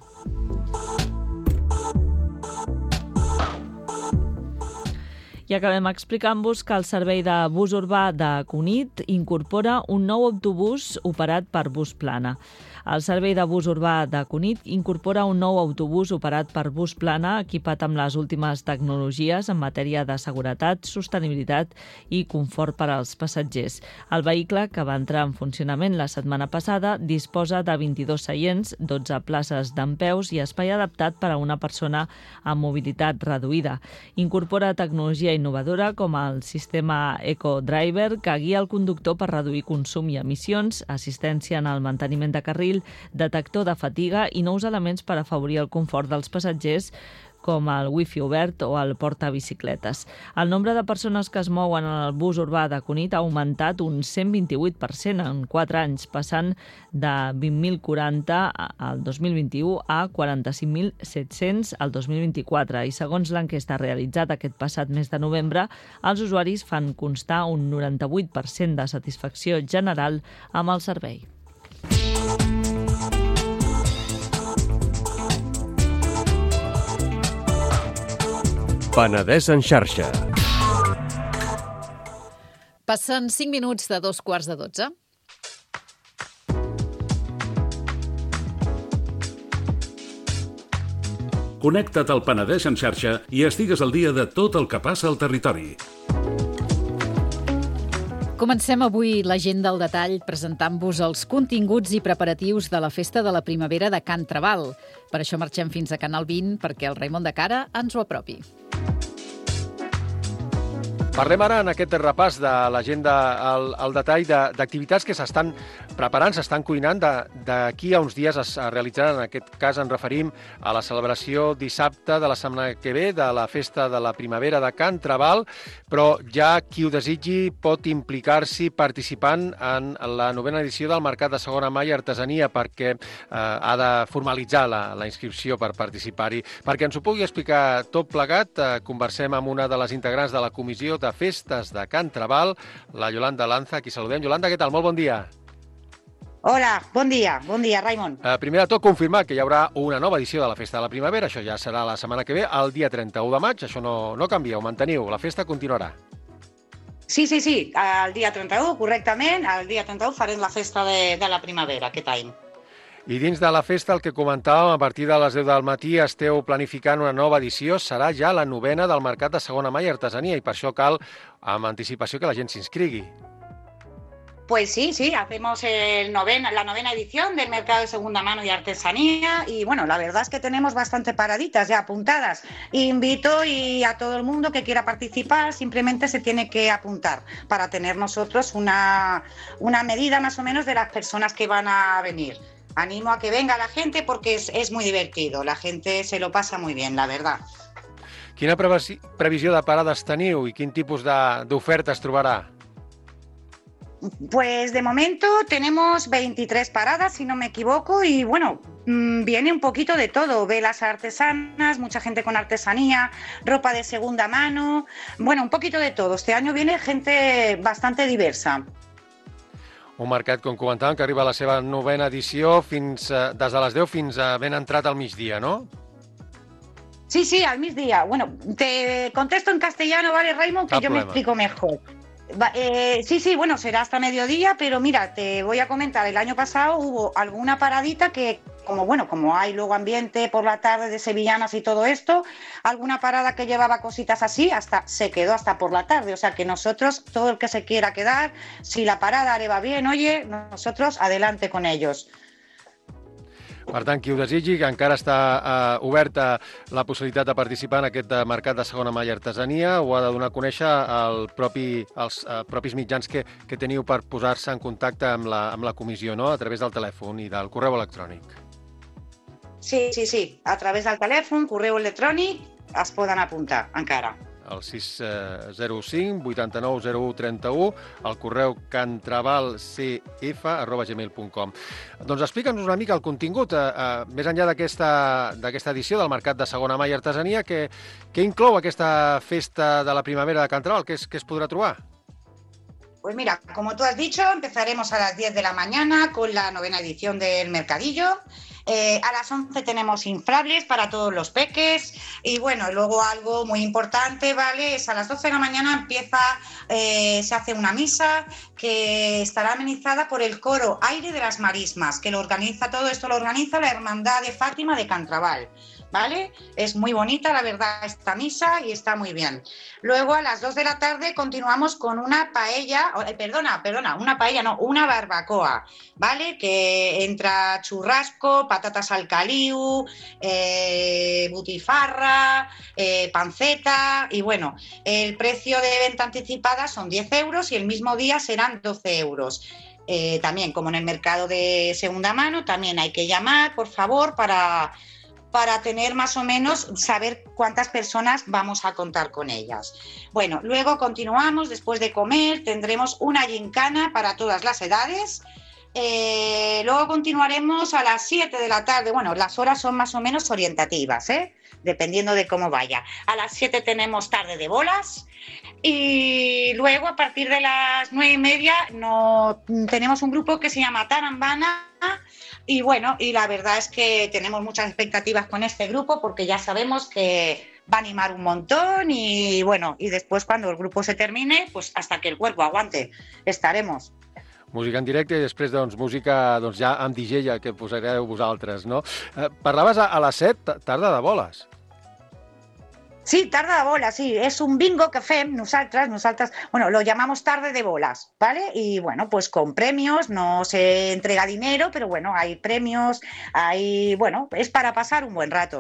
I acabem explicant-vos que el servei de bus urbà de Cunit incorpora un nou autobús operat per Busplana. El servei de bus urbà de Cunit incorpora un nou autobús operat per Busplana equipat amb les últimes tecnologies en matèria de seguretat, sostenibilitat i confort per als passatgers. El vehicle, que va entrar en funcionament la setmana passada, disposa de 22 seients, 12 places dempeus i espai adaptat per a una persona amb mobilitat reduïda. Incorpora tecnologia innovadora com el sistema EcoDriver, que guia el conductor per reduir consum i emissions, assistència en el manteniment de carril, detector de fatiga i nous elements per afavorir el confort dels passatgers, com el wifi obert o el portabicicletes. El nombre de persones que es mouen en el bus urbà de Cunit ha augmentat un 128% en 4 anys, passant de 20.040 al 2021 a 45.700 al 2024. I segons l'enquesta realitzada aquest passat mes de novembre, els usuaris fan constar un 98% de satisfacció general amb el servei.
Penedès en xarxa.
Passen 5 minuts de 2:15.
Connecta't al Penedès en xarxa i estigues al dia de tot el que passa al territori.
Comencem avui l'agenda al detall presentant-vos els continguts i preparatius de la Festa de la Primavera de Can Trabal. Per això marxem fins a Canal 20 perquè el Raimon de Cara ens ho apropi.
Parlem ara en aquest repàs de l'agenda al detall d'activitats que s'estan preparant, s'estan cuinant. D'aquí a uns dies es realitzaran, en aquest cas ens referim a la celebració dissabte de la setmana que ve de la festa de la primavera de Can Trabal, però ja qui ho desitgi pot implicar-s'hi participant en la 9ª edició del Mercat de Segona Mà i Artesania, perquè ha de formalitzar la inscripció per participar-hi. Perquè ens ho pugui explicar tot plegat, conversem amb una de les integrants de la Comissió de Festes de Can Trabal, la Yolanda Lanza, a qui saludem. Yolanda, què tal? Molt bon dia.
Hola, bon dia, Raimon.
Primer de tot, confirmar que hi haurà una nova edició de la Festa de la Primavera, això ja serà la setmana que ve, el dia 31 de maig, això no canvia, ho manteniu, la festa continuarà.
Sí, el dia 31, correctament, el dia 31 farem la festa de la primavera aquest any.
I dins de la festa, el que comentàvem, a partir de les 10 del matí esteu planificant una nova edició, serà ja la 9ª del Mercat de Segona Mà i Artesania, i per això cal, amb anticipació, que la gent s'inscrigui.
Pues sí, hacemos la 9ª edición del Mercado de Segunda Mano y Artesanía y bueno, la verdad es que tenemos bastante paraditas ya apuntadas. Invito a todo el mundo que quiera participar, simplemente se tiene que apuntar para tener nosotros una medida más o menos de las personas que van a venir. Animo a que venga la gente porque es muy divertido, la gente se lo pasa muy bien, la verdad.
Quina previsió de parades teniu i quin tipus d'oferta es trobarà?
Pues de momento tenemos 23 paradas, si no me equivoco, y bueno, viene un poquito de todo, velas artesanas, mucha gente con artesanía, ropa de segunda mano, bueno, un poquito de todo. Este año viene gente bastante diversa.
Un mercat, com comentàvem, que arriba a la seva 9ª edició des de les 10 fins a ben entrat al migdia, no?
Sí, al migdia. Bueno, te contesto en castellano, ¿vale, Raimon? Que yo me explico mejor. Sí, bueno, será hasta mediodía, pero mira, te voy a comentar, el año pasado hubo alguna paradita que, como hay luego ambiente por la tarde de sevillanas y todo esto, alguna parada que llevaba cositas así, se quedó hasta por la tarde, o sea que nosotros, todo el que se quiera quedar, si la parada le va bien, oye, nosotros adelante con ellos.
Per tant, qui ho desitgi, que encara està oberta la possibilitat de participar en aquest Mercat de Segona Mà i Artesania, ho ha de donar a conèixer els propis mitjans que teniu per posar-se en contacte amb la comissió, no? A través del telèfon i del correu electrònic.
Sí, a través del telèfon, correu electrònic, es poden apuntar encara.
El 605 89 01 31, el correu cantrabalcf@gmail.com. Doncs explica'ns una mica el contingut, més enllà d'aquesta edició del Mercat de Segona Mà i Artesania, què inclou aquesta festa de la primavera de Can Trabal, què es podrà trobar?
Pues mira, como tú has dicho, empezaremos a las 10 de la mañana con la 9ª edición del Mercadillo. A las 11 tenemos inflables para todos los peques y bueno, luego algo muy importante, ¿vale? Es a las 12 de la mañana se hace una misa que estará amenizada por el coro Aire de las Marismas, que todo esto lo organiza la Hermandad de Fátima de Can Trabal. ¿Vale? Es muy bonita, la verdad, esta misa y está muy bien. Luego a las 2 de la tarde continuamos con una barbacoa, ¿vale? Que entra churrasco, patatas al caliu, butifarra, panceta y bueno, el precio de venta anticipada son 10 euros y el mismo día serán 12 euros. También, como en el mercado de segunda mano, también hay que llamar, por favor, para tener más o menos, saber cuántas personas vamos a contar con ellas. Bueno, luego continuamos, después de comer, tendremos una gincana para todas las edades. Luego continuaremos a las 7 de la tarde, bueno, las horas son más o menos orientativas, dependiendo de cómo vaya. A las 7 tenemos tarde de bolas y luego a partir de las 9:30 tenemos un grupo que se llama Tarambana. Y bueno, y la verdad es que tenemos muchas expectativas con este grupo porque ya sabemos que va a animar un montón y bueno, y después cuando el grupo se termine, pues hasta que el cuerpo aguante, estaremos.
Música en directe i després música ja amb DJ que posareu vosaltres, no? Parlaves a les 7, tarda de boles.
Sí, tarde de bolas, sí. Es un bingo que fem nosaltres, bueno, lo llamamos tarde de bolas, ¿vale? Y bueno, pues con premios, no se entrega dinero, pero bueno, hay premios, bueno, es para pasar un buen rato.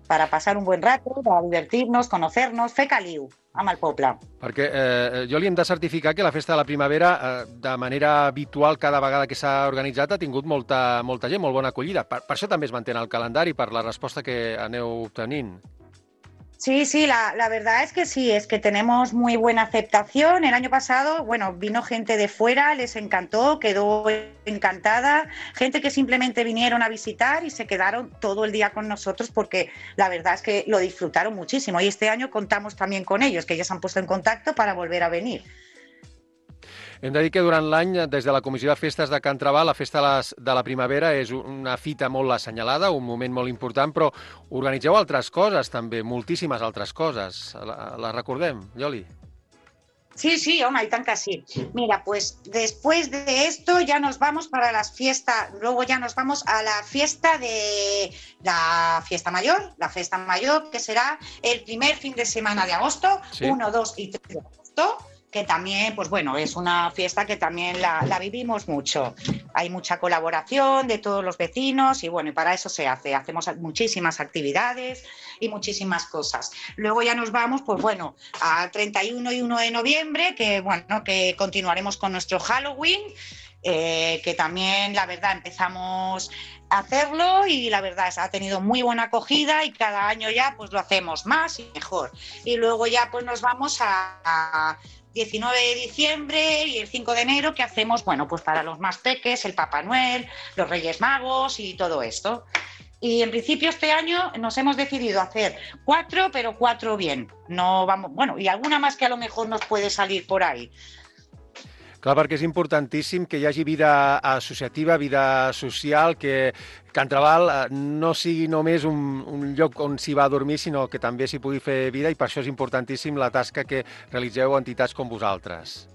para passar un bon rato, per divertir-nos, conocer-nos, fer caliu amb el poble.
Perquè jo li hem de certificar que la Festa de la Primavera, de manera habitual, cada vegada que s'ha organitzat, ha tingut molta gent, molt bona acollida. Per això també es mantén el calendari, per la resposta que aneu obtenint.
Sí, la verdad es que tenemos muy buena aceptación. El año pasado, bueno, vino gente de fuera, les encantó, quedó encantada, gente que simplemente vinieron a visitar y se quedaron todo el día con nosotros porque la verdad es que lo disfrutaron muchísimo. Y este año contamos también con ellos, que ya se han puesto en contacto para volver a venir.
Hem de dir que durant l'any, des de la Comissió de Festes de Can Trabal, la Festa de la Primavera és una fita molt assenyalada, un moment molt important, però organitzeu altres coses també, moltíssimes altres coses. Les recordem, Yoli?
Sí, Oma, y tan casi. Mira, pues después de esto ya nos vamos para las fiestas, luego ya nos vamos a la fiesta mayor, que será el primer fin de semana de agosto, sí. 1, 2 y 3 de agosto. Que también, pues bueno, es una fiesta que también la vivimos mucho. Hay mucha colaboración de todos los vecinos y bueno, y para eso se hace. Hacemos muchísimas actividades y muchísimas cosas. Luego ya nos vamos, pues bueno, a 31 y 1 de noviembre, que bueno, que continuaremos con nuestro Halloween, que también, la verdad, empezamos a hacerlo y la verdad ha tenido muy buena acogida y cada año ya pues lo hacemos más y mejor. Y luego ya pues nos vamos a 19 de diciembre y el 5 de enero, que hacemos, bueno, pues para los más peques, el Papá Noel, los Reyes Magos y todo esto. Y en principio este año nos hemos decidido hacer 4, pero 4 bien. No vamos, bueno, y alguna más que a lo mejor nos puede salir por ahí.
Clar, perquè és importantíssim que hi hagi vida associativa, vida social, que Can Trabal no sigui només un lloc on s'hi va a dormir, sinó que també s'hi pugui fer vida, i per això és importantíssim la tasca que realitzeu entitats com vosaltres.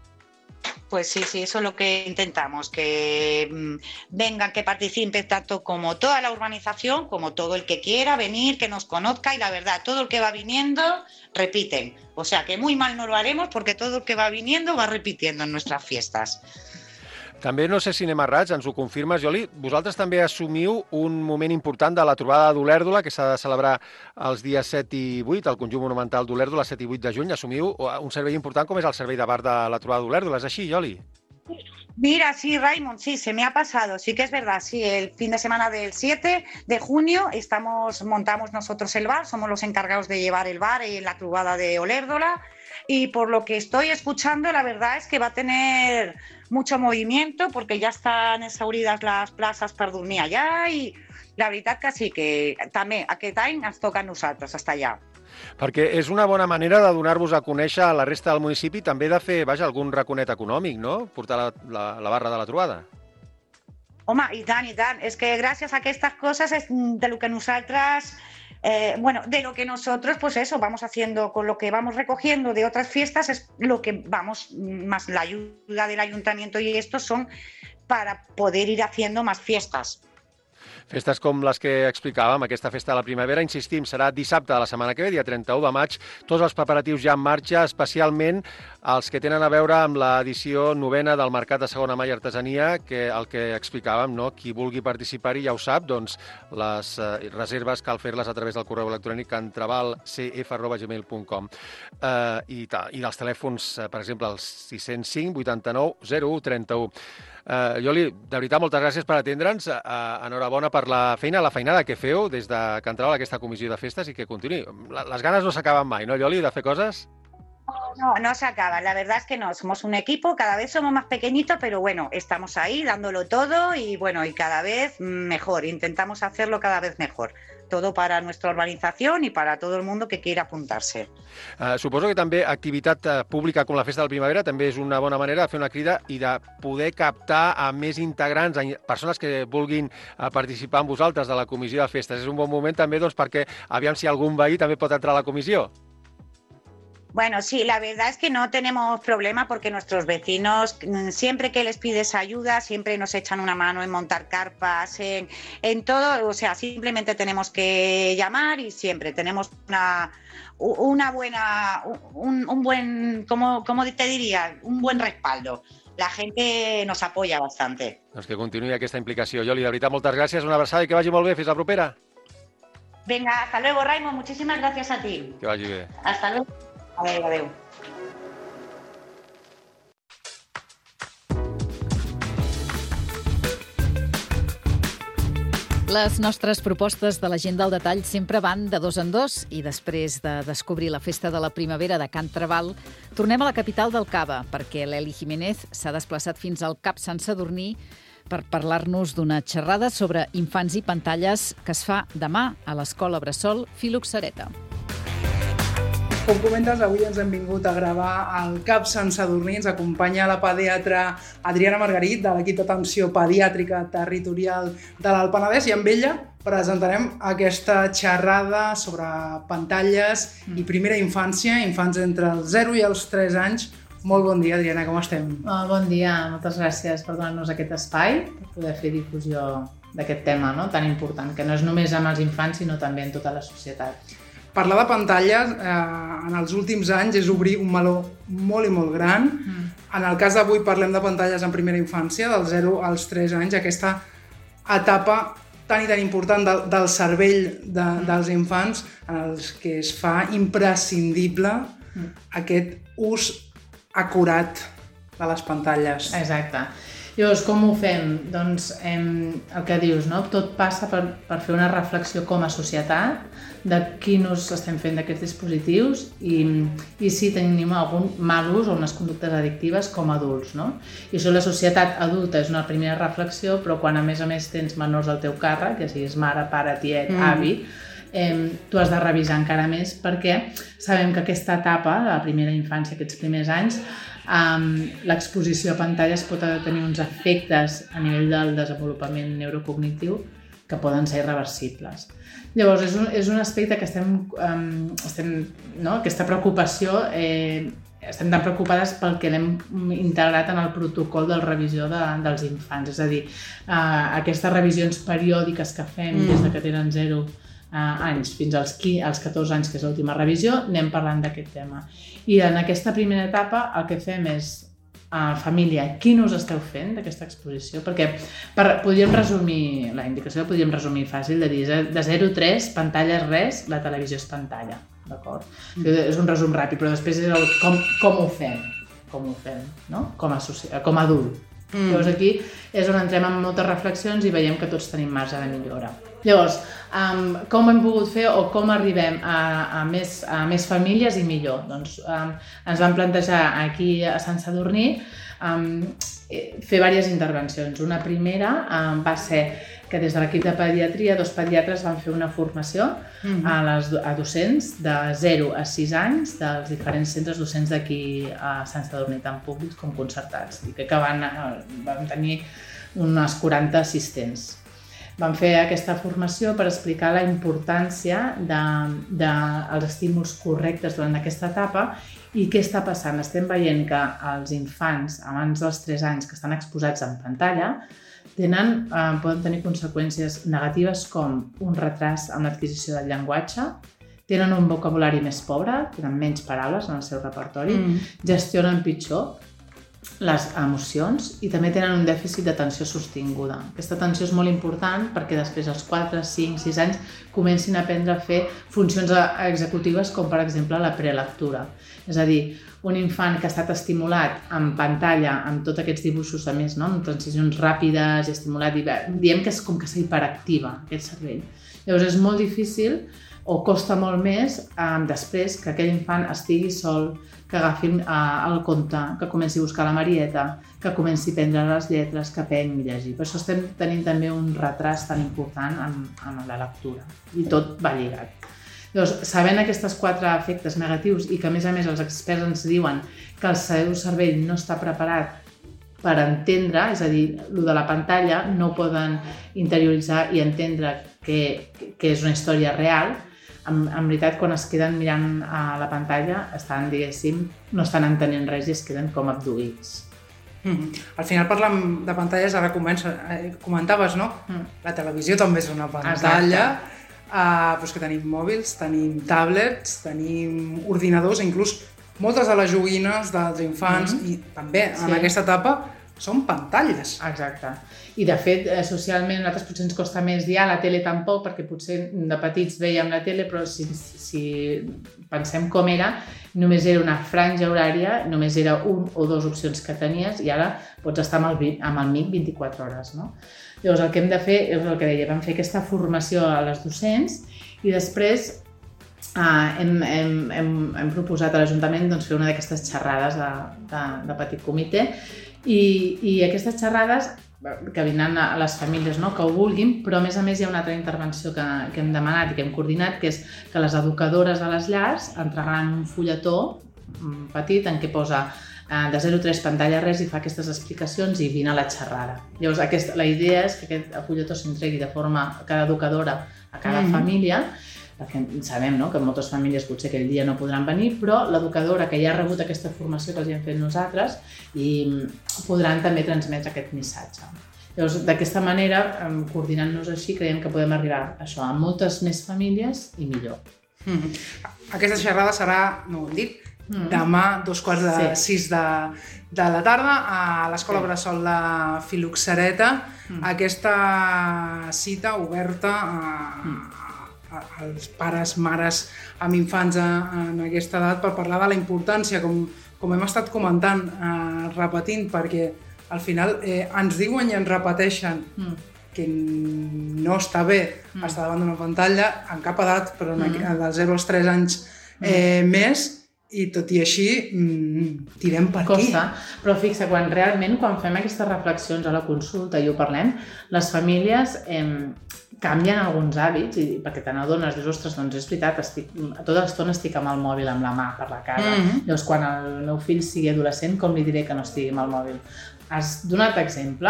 Pues sí, eso es lo que intentamos, que vengan, que participen tanto como toda la urbanización, como todo el que quiera venir, que nos conozca, y la verdad, todo el que va viniendo, repiten. O sea, que muy mal no lo haremos porque todo el que va viniendo va repitiendo en nuestras fiestas.
També, no sé si anem errats, ens ho confirmes, Yoli, vosaltres també assumiu un moment important de la trobada d'Olèrdola, que s'ha de celebrar els dies 7 i 8, al conjunt monumental d'Olèrdola, 7 i 8 de juny. Assumiu un servei important com és el servei de bar de la trobada d'Olèrdola. És així, Yoli?
Mira, sí, Raymond, sí, se me ha pasado, sí que es verdad, sí, el fin de semana del 7 de junio montamos nosotros el bar, somos los encargados de llevar el bar en la trobada de Olèrdola, y por lo que estoy escuchando, la verdad es que va a tener mucho movimiento porque ya están exhauridas las plazas per dormir allà, i la veritat que sí, que també aquest any ens toca a nosaltres estar allà.
Perquè és una bona manera de donar-vos a conèixer a la resta del municipi, també de fer, algun raconet econòmic, no? Portar la barra de la trobada.
Home, i tant. És que gràcies a aquestes coses és de lo que nosaltres... de lo que nosotros, pues eso, vamos haciendo con lo que vamos recogiendo de otras fiestas, es lo que vamos, más la ayuda del ayuntamiento y esto son para poder ir haciendo más fiestas.
Festes com les que explicàvem, aquesta festa de la primavera, insistim, serà dissabte de la setmana que ve, dia 31 de maig, tots els preparatius ja en marxa, especialment els que tenen a veure amb l'edició 9ª del Mercat de Segona Mà i Artesania, que el que explicàvem, no? Qui vulgui participar-hi ja ho sap, doncs les reserves cal fer-les a través del correu electrònic cantrabalcf@gmail.com i dels telèfons, per exemple, el 605 89 01 31. Yoli, de veritat, moltes gràcies per atendre'ns. Enhorabona per la feinada que feu des de Can Trabal, aquesta comissió de festes, i que continuï. Les ganes no s'acaben mai, no, Yoli, de fer coses?
No se acaba, la verdad es que no, somos un equipo, cada vez somos más pequeñitos, pero bueno, estamos ahí dándolo todo y bueno, y cada vez mejor, intentamos hacerlo cada vez mejor. Todo para nuestra urbanización y para todo el mundo que quiera apuntarse.
Suposo que també activitat pública com la Festa de la Primavera també és una bona manera de fer una crida i de poder captar a més integrants, a persones que vulguin participar amb vosaltres de la comissió de festes. És un bon moment també doncs, perquè aviam si algun veí també pot entrar a la comissió.
Bueno, sí, la verdad es que no tenemos problema porque nuestros vecinos, siempre que les pides ayuda, siempre nos echan una mano en montar carpas, en todo, o sea, simplemente tenemos que llamar y siempre tenemos un buen, ¿cómo te diría? Un buen respaldo. La gente nos apoya bastante.
Doncs que continuï aquesta implicació. Yoli, de veritat, moltes gràcies, una abraçada i que vagi molt bé. Fins la propera.
Venga, hasta luego, Raimo. Muchísimas gracias a ti.
Que vagi bé.
Hasta luego. Adéu.
Les nostres propostes de l'Agenda al detall sempre van de dos en dos i després de descobrir la festa de la primavera de Can Trabal, tornem a la capital del Cava perquè l'Eli Jiménez s'ha desplaçat fins al Cap Sant Sadurní per parlar-nos d'una xerrada sobre infants i pantalles que es fa demà a l'Escola Bressol Filoxareta.
Com comentes, avui ens hem vingut a gravar al Cap Sant Sadurní. Ens acompanya la pediatra Adriana Margarit, de l'equip d'atenció pediàtrica territorial de l'Alt Penedès, i amb ella presentarem aquesta xerrada sobre pantalles i primera infància, infants entre els 0 i els 3 anys. Molt bon dia, Adriana, com estem?
Bon dia, moltes gràcies per donar-nos aquest espai, per poder fer difusió d'aquest tema, no? Tan important, que no és només amb els infants, sinó també en tota la societat.
Parlar de pantalles en els últims anys és obrir un meló molt i molt gran. En el cas d'avui parlem de pantalles en primera infància, dels 0 als 3 anys, aquesta etapa tan i tan important del cervell dels infants, en els que es fa imprescindible aquest ús acurat de les pantalles.
Exacte. Llavors, com ho fem? Doncs el que dius, no? Tot passa per fer una reflexió com a societat de quin ús estem fent d'aquests dispositius i si tenim algun mal ús o unes conductes addictives com a adults, no? I això la societat adulta és una primera reflexió, però quan a més tens menors al teu càrrec, ja siguis mare, pare, tiet, avi, tu has de revisar encara més perquè sabem que aquesta etapa de la primera infància, aquests primers anys, l'exposició a pantalles pot tenir uns efectes a nivell del desenvolupament neurocognitiu que poden ser irreversibles. Llavors, és un aspecte que aquesta preocupació, estem tan preocupades pel que l'hem integrat en el protocol de revisió dels infants. És a dir, aquestes revisions periòdiques que fem des que tenen 0 anys fins als 14 anys, que és l'última revisió, anem parlant d'aquest tema. I en aquesta primera etapa el que fem és, família, quin us esteu fent d'aquesta exposició? Perquè podríem resumir, la indicació podríem resumir fàcil, de dir, de 0 a 3, pantalla és res, la televisió és pantalla, d'acord? És un resum ràpid, però després és com ho fem, no? Com a adult. Llavors aquí és on entrem en moltes reflexions i veiem que tots tenim marge de millora. Llavors, com hem pogut fer o com arribem a més famílies i millor? Doncs ens vam plantejar aquí a Sant Sadurní fer diverses intervencions. Una primera va ser que des de l'equip de pediatria 2 pediatres van fer una formació a docents de 0 a 6 anys dels diferents centres docents d'aquí a Sant Sadurní, tant públics com concertats, i que van tenir unes 40 assistents. Vam fer aquesta formació per explicar la importància dels estímuls correctes durant aquesta etapa i què està passant. Estem veient que els infants abans dels 3 anys que estan exposats en pantalla poden tenir conseqüències negatives com un retras en l'adquisició del llenguatge, tenen un vocabulari més pobre, tenen menys paraules en el seu repertori, gestionen pitjor les emocions i també tenen un dèficit d'atenció sostinguda. Aquesta atenció és molt important perquè després als 4, 5, 6 anys comencin a aprendre a fer funcions executives com per exemple la prelectura. És a dir, un infant que ha estat estimulat en pantalla amb tots aquests dibuixos a més, amb transicions ràpides i estimulat, diem que és com que s'hiperactiva aquest cervell. Llavors és molt difícil o costa molt més després que aquell infant estigui sol, que agafi el conte, que comenci a buscar la Marieta, que comenci a prendre les lletres, que aprengui a llegir. Per això estem tenint també un retras tan important en la lectura. I tot va lligat. Llavors, sabent aquests 4 efectes negatius i que a més els experts ens diuen que el seu cervell no està preparat per entendre, és a dir, el de la pantalla no poden interioritzar i entendre que és una història real, en veritat, quan es queden mirant a la pantalla, no estan entenent res i es queden com abduïts.
Al final parlant de pantalles, ara comentaves, no? La televisió també és una pantalla, però és que tenim mòbils, tenim tablets, tenim ordinadors, inclús moltes de les joguines dels infants i també en aquesta etapa són pantalles.
Exacte. I de fet, socialment, a nosaltres potser ens costa més dir la tele tampoc, perquè potser de petits veiem la tele, però si pensem com era, només era una franja horària, només era un o dues opcions que tenies, i ara pots estar amb el MIC 24 hores, no? Llavors, el que hem de fer, és el que deia, vam fer aquesta formació a les docents i després hem proposat a l'Ajuntament fer una d'aquestes xerrades de petit comitè i aquestes xerrades que vindran a les famílies que ho vulguin, però a més hi ha una altra intervenció que hem demanat i que hem coordinat, que és que les educadores de les llars entregaran un fulletó petit en què posa de 0 a 3 pantalla res i fa aquestes explicacions i vine a la xerrada. Llavors, la idea és que aquest fulletó s'entregui de forma a cada educadora, a cada família, perquè sabem que moltes famílies potser aquell dia no podran venir, però l'educadora que ja ha rebut aquesta formació que els hem fet nosaltres i podran també transmetre aquest missatge. Llavors, d'aquesta manera, coordinant-nos així, creiem que podem arribar a moltes més famílies i millor.
Aquesta xerrada serà, no ho hem dit, demà, 5:15 de la tarda, a l'Escola Bressol de Filoxereta. Aquesta cita oberta als pares, mares amb infants en aquesta edat per parlar de la importància, com hem estat comentant, repetint, perquè al final ens diuen i ens repeteixen que no està bé estar davant d'una pantalla en cap edat, però dels 0 als 3 anys més, i tot i així tirem per aquí.
Costa, però fixa, quan fem aquestes reflexions a la consulta i ho parlem, les famílies canvien alguns hàbits, perquè te n'adones, dius, ostres, doncs és veritat, tota l'estona estic amb el mòbil amb la mà per la casa. Llavors, quan el meu fill sigui adolescent, com li diré que no estigui amb el mòbil? Has donat exemple,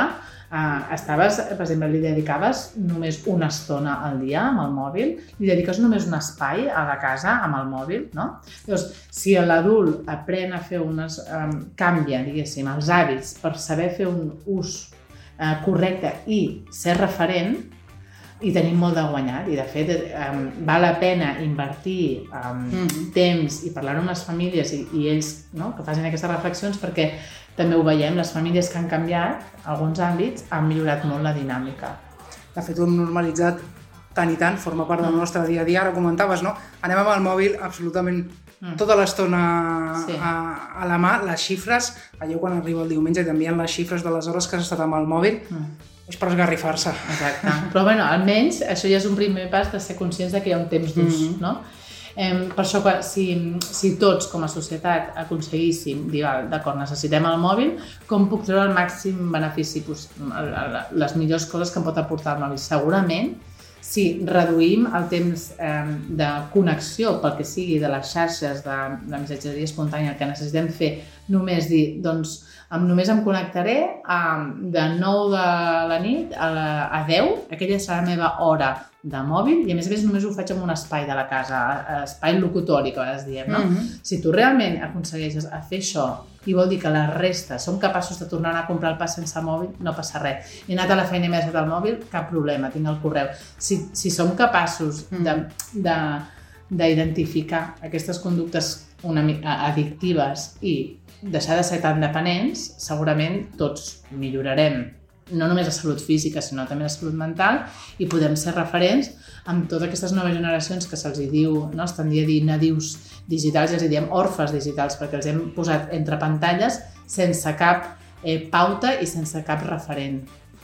per exemple, li dedicaves només una estona al dia amb el mòbil, li dediques només un espai a la casa amb el mòbil, no? Llavors, si l'adult aprèn a fer canvia, diguéssim, els hàbits per saber fer un ús correcte i ser referent, i tenim molt de guanyat, i de fet val la pena invertir temps i parlar amb les famílies i ells que facin aquestes reflexions, perquè també ho veiem, les famílies que han canviat alguns àmbits han millorat molt la dinàmica.
De fet, ho hem normalitzat tant i tant, forma part del nostre dia a dia. Ara comentaves, no? Anem amb el mòbil absolutament tota l'estona a la mà. Les xifres, allò quan arriba el diumenge i t'envien les xifres de les hores que has estat amb el mòbil, és per esgarrifar-se.
Exacte. Però almenys això ja és un primer pas de ser conscients que hi ha un temps d'ús, no? Per això, si tots com a societat aconseguíssim dir, d'acord, necessitem el mòbil, com puc treure el màxim benefici, les millors coses que em pot aportar el mòbil? Segurament, si reduïm el temps de connexió pel que sigui de les xarxes de missatgeria espontània que necessitem fer, només dir, doncs, només em connectaré de 9 de la nit a 10, aquella serà la meva hora de mòbil, i a més només ho faig en un espai de la casa, espai locutori, que a vegades diem, no? Si tu realment aconsegueixes fer això i vol dir que la resta som capaços de tornar a comprar el pa sense mòbil, no passa res. He anat a la feina i m'he deixat el mòbil, cap problema, tinc el correu. Si som capaços d'identificar aquestes conductes addictives i deixar de ser tan dependents, segurament tots millorarem no només la salut física, sinó també la salut mental, i podem ser referents amb totes aquestes noves generacions que se'ls diu, es tendia a dir nadius digitals, i els diem orfes digitals, perquè els hem posat entre pantalles sense cap pauta i sense cap referent.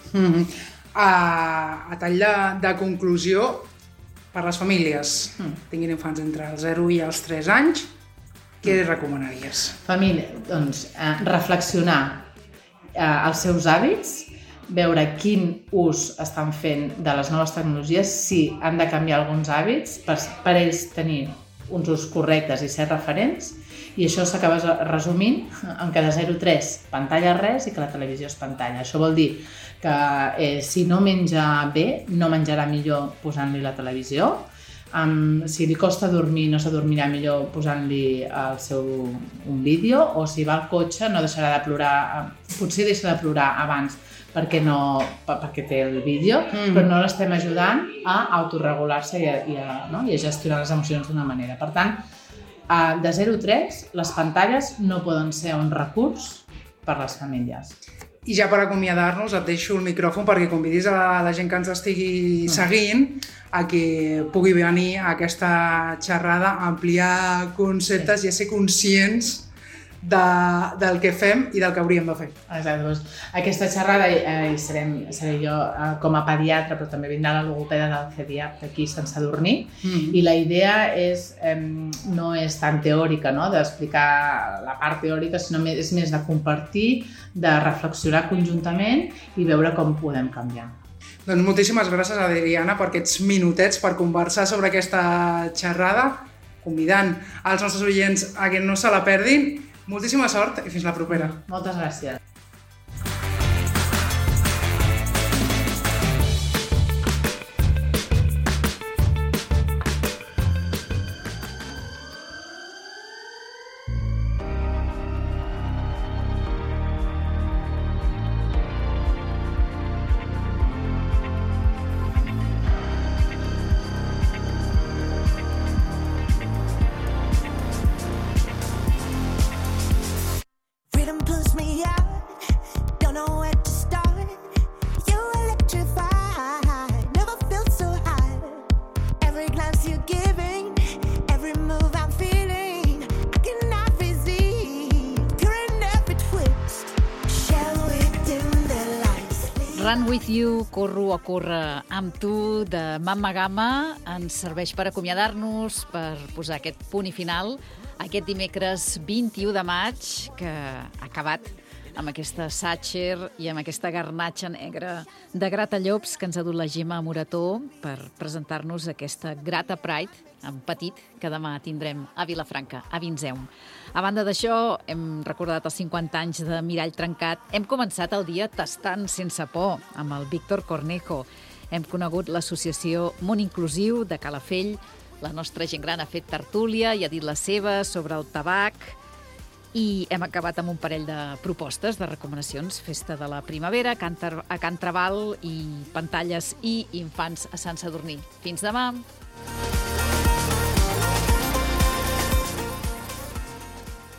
A tall de conclusió, per les famílies tinguin infants entre els 0 i els 3 anys, què recomanaries?
Família, doncs, reflexionar els seus hàbits, veure quin ús estan fent de les noves tecnologies, si han de canviar alguns hàbits per ells tenir uns ús correctes i ser referents, i això s'acaba resumint en que de 0 a 3 pantalla res i que la televisió és pantalla. Això vol dir que si no menja bé, no menjarà millor posant-li la televisió. Si li costa dormir, no s'adormirà millor posant-li un vídeo, o si va al cotxe no deixarà de plorar, potser deixa de plorar abans perquè té el vídeo, però no l'estem ajudant a autorregular-se i a gestionar les emocions d'una manera. Per tant, de 0 a 3, les pantalles no poden ser un recurs per a les famílies.
I ja per acomiadar-nos et deixo el micròfon perquè convidis a la gent que ens estigui seguint a que pugui venir a aquesta xerrada, a ampliar conceptes i a ser conscients del que fem i del que hauríem de fer.
Exacte, doncs, aquesta xerrada seré jo com a pediatra, però també vindrà la logopeda del CEDIAP d'aquí a Sant Sadurní, i la idea no és tan teòrica, no?, d'explicar la part teòrica, sinó és més de compartir, de reflexionar conjuntament i veure com podem canviar.
Doncs moltíssimes gràcies, Adriana, per aquests minutets per conversar sobre aquesta xerrada, convidant als nostres oients a que no se la perdin. Moltíssima sort i fins la propera.
Moltes gràcies.
Run With You, Corro o Corre amb tu, de Mamma Gamma, ens serveix per acomiadar-nos, per posar aquest punt i final aquest dimecres 21 de maig, que ha acabat amb aquesta Sacher i amb aquesta garnatxa negra de Gratallops que ens ha dut la Gemma Morató per presentar-nos aquesta Grata Pride en petit, que demà tindrem a Vilafranca, a Vinzeum. A banda d'això, hem recordat els 50 anys de Mirall Trencat. Hem començat el dia tastant sense por amb el Víctor Cornejo. Hem conegut l'associació Món Inclusiu de Calafell. La nostra gent gran ha fet tertúlia i ha dit la seva sobre el tabac. I hem acabat amb un parell de propostes, de recomanacions. Festa de la primavera, a Can Trabal i pantalles i infants a Sant Sadurní. Fins demà!